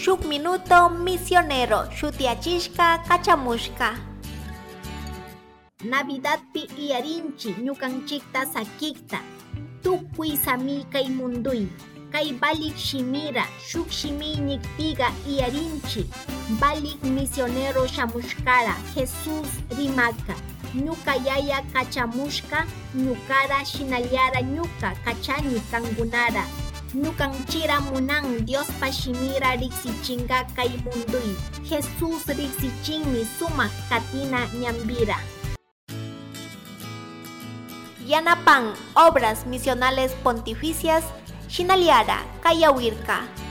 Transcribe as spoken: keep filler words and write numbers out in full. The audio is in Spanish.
shuk minuto misionero shutiachishka kachamushka. Navidad pi iarinchi ñukanchikta sakikta tukuy sami kay munduy kay balik shimira shuk shimiñik piga iarinchi balik misionero shamushkara Jesús rimaka ñuka yaya kachamushka ñukara shinallara ñuka kachani kangunara ñukanchira munan Dios pa shimira riksichinga kay munduy Jesús riksichinmi sumak katina ñambira. Yanapan, Obras Misionales Pontificias, Shinaliara, Kayawirka.